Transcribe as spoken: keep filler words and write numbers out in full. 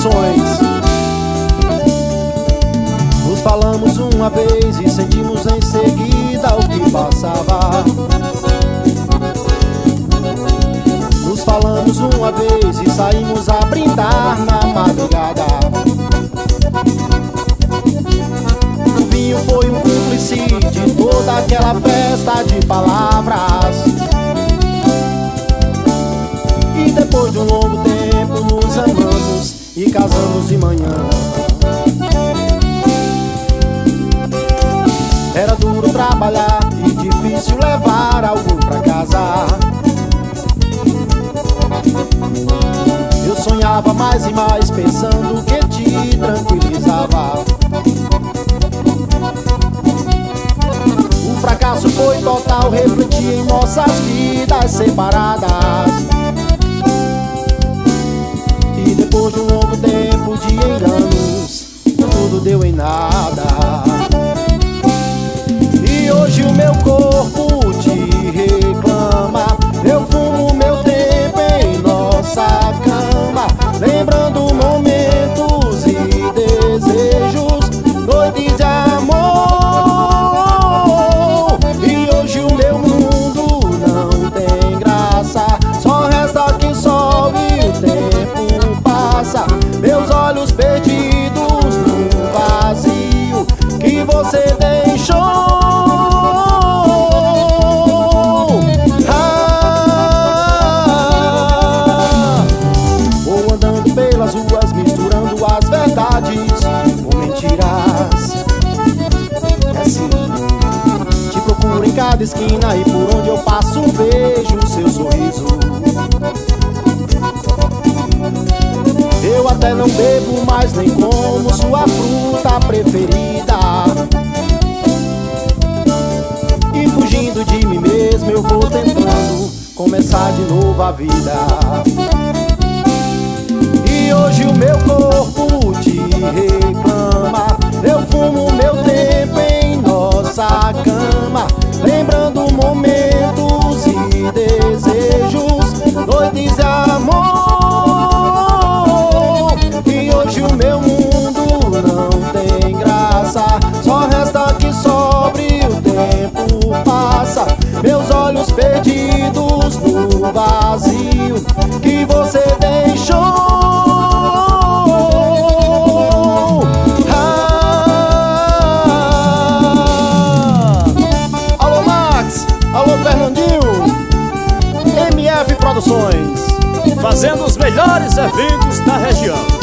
Produções. Nos falamos uma vez e sentimos em seguida o que passava. Nos falamos uma vez e saímos a brindar na madrugada. O vinho foi um cúmplice de toda aquela festa de palavras. E depois de um longo tempo nos amamos e casamos de manhã. Era duro trabalhar e difícil levar algum pra casa. Eu sonhava mais e mais pensando que te tranquilizava. O fracasso foi total, refletia em nossas vidas separadas. E depois de um longo tempo de enganos, tudo deu em nada. E hoje o meu corpo te reclama. Eu fumo meu tempo em nossa cama, lembrando momentos e desejos, noites de amor. E hoje o meu mundo não tem graça, só resta que sol e o tempo passa. Meus olhos perdidos no vazio que você deixou. Ruas misturando as verdades com mentiras. É assim, te procuro em cada esquina e por onde eu passo vejo o seu sorriso. Eu até não bebo mais nem como sua fruta preferida. E fugindo de mim mesmo eu vou tentando começar de novo a vida. E hoje o meu corpo te reclama. Eu fumo meu tempo em nossa cama, lembrando momentos e desejos, noites de amor. E hoje o meu mundo não tem graça, só resta que sobre o tempo passa. Meus olhos perdidos no vazio que você deixou. Alô Fernandinho, M F Produções, fazendo os melhores eventos da região.